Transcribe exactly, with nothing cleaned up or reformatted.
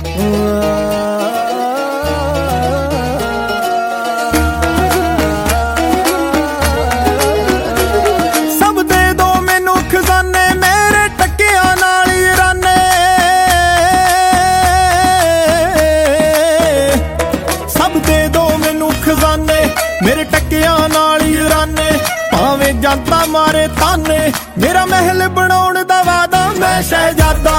सब दे दो मैनू खजाने मेरे टक्कियां नाल ही राने, सब दे दो मैनू खजाने मेरे टक्कियां नाल ही राने। भावें जनता मारे ताने मेरा महल बनाउण दा वादा मैं शहजादा